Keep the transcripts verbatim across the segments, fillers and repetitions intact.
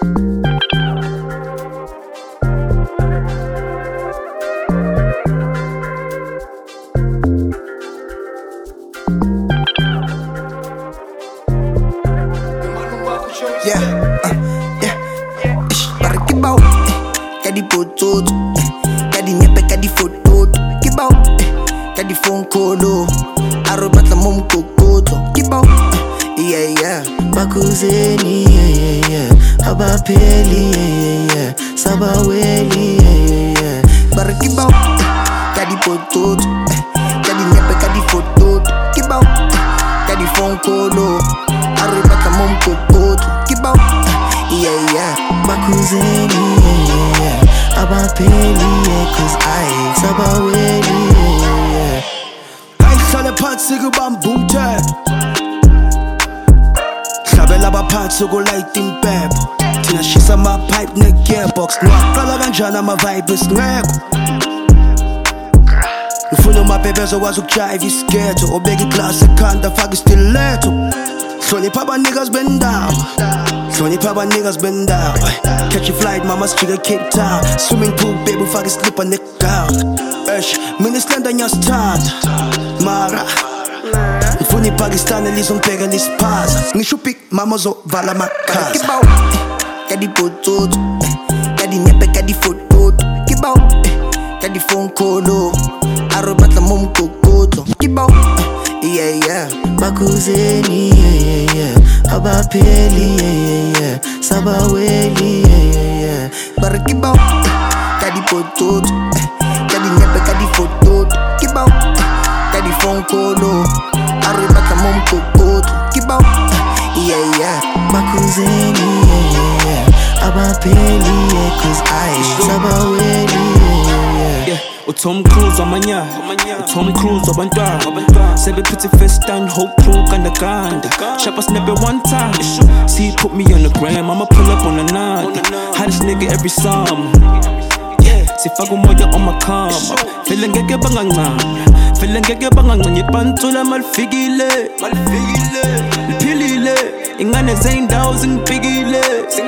Yeah, uh, yeah. Para kibao, kadi potot, kadi nyepe kadi fotot, kibao, kadi phone call, arobat la mom kokoto, kibao, yeah yeah. Bakuzeni, yeah yeah yeah. Habapeli, yeah yeah yeah. Sabaweli, yeah yeah yeah. Para kibao, kadi potot, kadi nyepe kadi fotot, kibao, kadi phone call, arobat la mom kokoto, kibao, yeah yeah. Bakuzeni, yeah yeah yeah. Habapeli, yeah, cause I sabaweli, yeah yeah. Ayihlale phansi kubambuthe hlabela abaphansi kulayita impepho thina shisa ama-pipe ne-gearbox niwaqala kanjani ama-vibe esingekho ngifuna umabhebe ezokwazi ukujive isiketho obeka iglasi ekhanda faka istiletho hlonipha abanikazi bendawo hlonipha abanikazi bendawo catch a flight mama sijike Cape Town swimming pool baby ufaka islipper negown esh mina isilanda ngiyasithanda mara ngifuna iPakistan elizongibheka lisiphaza ngisho big mama ozovala amakhaza kibao, kadi potot, kadi nyepe kadi fotot, kibao, kadi phone call, arobat la mom kokoto, kibao, yeah yeah. Bakuzeni, yeah yeah yeah. Habapeli, yeah yeah yeah. Sabaweli, yeah yeah yeah. Para kibao, kadi potot, kadi nyepe kadi fotot, kibao, kadi phone call, arobat la mom kokoto, kibao, yeah yeah. Bakuzeni, yeah yeah yeah. Habapeli, yeah, cause I sabaweli, yeah yeah. Yeah, uTom Cruise wamanya, uTom Cruise wabantwana sebephethe first stand whole crew ganda ganda shapa snap it one time see put me on the gram I'ma pull up on another hottest nigga every summer sifaka umoya on my calm feeling ngeke bangancane feeling ngeke bangancane ibantula malifikile liphilile ingane zeyindawo zingibhekile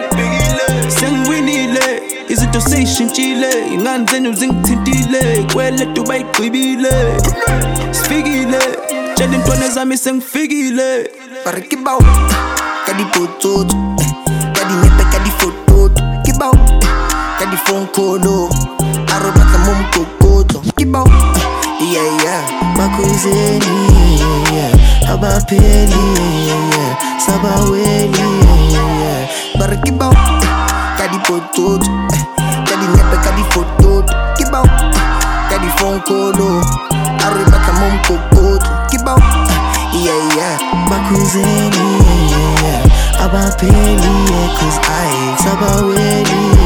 sengiwinile izinto seyishintshile ingane zenu zingithintile kweletu bayigqibile sifikile tshela intwana zami sengifikile Para kibao, kadi potot, kadi nyepe kadi fotot, kibao, kadi phone call, arobat la mom kokoto, kibao, yeah yeah. Bakuzeni, yeah yeah yeah. Habapeli, yeah yeah yeah. Sabaweli, yeah yeah yeah. Para kibao, kadi potot, kadi nyepe kadi fotot, kibao, kadi phone call, arobat la mom kokoto, kibao, yeah yeah. Bakuzeni, yeah yeah yeah. Habapeli, yeah, cause I sabaweli,